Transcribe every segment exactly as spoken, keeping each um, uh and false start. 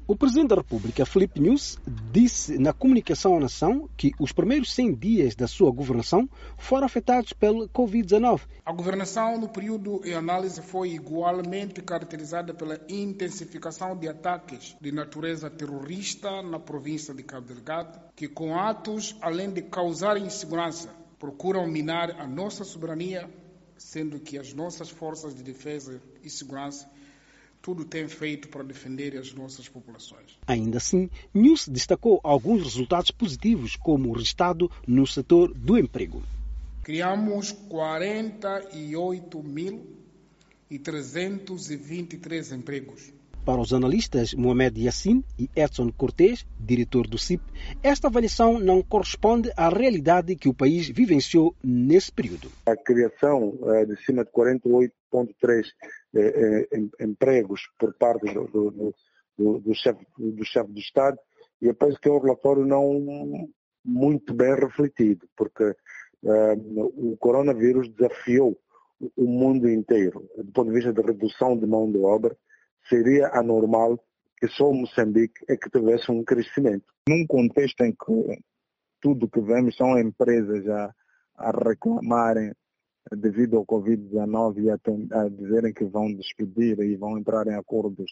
O Presidente da República, Filipe Nyusi, disse na comunicação à nação que os primeiros cem dias da sua governação foram afetados pelo covid dezenove. A governação no período em análise foi igualmente caracterizada pela intensificação de ataques de natureza terrorista na província de Cabo Delgado, que com atos, além de causar insegurança, procuram minar a nossa soberania, sendo que as nossas forças de defesa e segurança tudo tem feito para defender as nossas populações. Ainda assim, Nyusi destacou alguns resultados positivos, como o resultado no setor do emprego. Criamos quarenta e oito mil trezentos e vinte e três empregos. Para os analistas Mohamed Yassin e Edson Cortés, diretor do C I P, esta avaliação não corresponde à realidade que o país vivenciou nesse período. A criação de cima de quarenta e oito vírgula três eh, eh, empregos por parte do, do, do, do chefe do chefe de Estado, e eu penso que é um relatório não muito bem refletido, porque eh, o coronavírus desafiou o mundo inteiro. Do ponto de vista da redução de mão de obra, seria anormal que só o Moçambique é que tivesse um crescimento. Num contexto em que tudo que vemos são empresas a, a reclamarem devido ao covid dezenove e a, a dizerem que vão despedir e vão entrar em acordos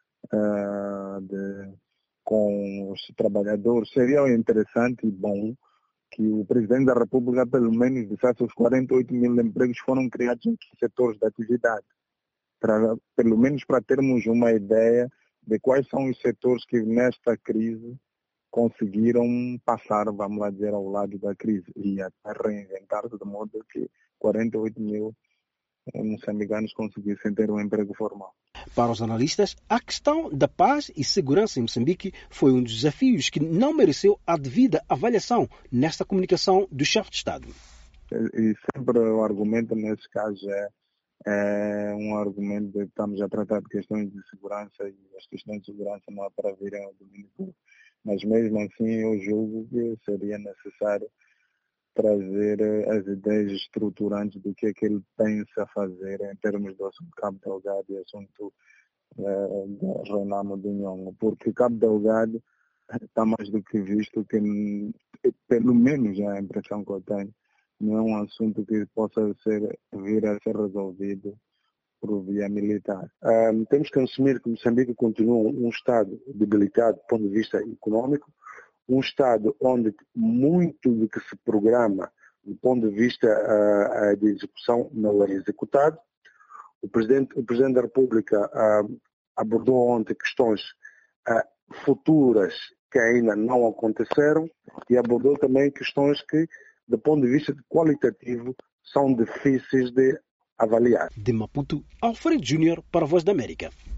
uh, de, com os trabalhadores, seria interessante e bom que o Presidente da República pelo menos dissesse os quarenta e oito mil empregos foram criados em setores de atividade. Pra, pelo menos para termos uma ideia de quais são os setores que nesta crise conseguiram passar, vamos lá dizer, ao lado da crise e até reinventar-se de modo que quarenta e oito mil moçambicanos conseguissem ter um emprego formal. Para os analistas, a questão da paz e segurança em Moçambique foi um dos desafios que não mereceu a devida avaliação nesta comunicação do chefe de Estado. E sempre o argumento nesse caso é É um argumento de que estamos a tratar de questões de segurança e as questões de segurança não é para virem ao domínio público. Mas mesmo assim eu julgo que seria necessário trazer as ideias estruturantes do que é que ele pensa fazer em termos do assunto Cabo Delgado e assunto eh, da Renamo do Nhongo. Porque Cabo Delgado está mais do que visto que, pelo menos é a impressão que eu tenho, não é um assunto que possa ser, vir a ser resolvido por via militar. Um, temos que assumir que Moçambique continua um Estado debilitado do ponto de vista econômico, um Estado onde muito do que se programa do ponto de vista uh, de execução não é executado. O Presidente, o Presidente da República uh, abordou ontem questões uh, futuras que ainda não aconteceram e abordou também questões que, do ponto de vista qualitativo, são difíceis de avaliar. De Maputo, Alfredo Júnior para a Voz da América.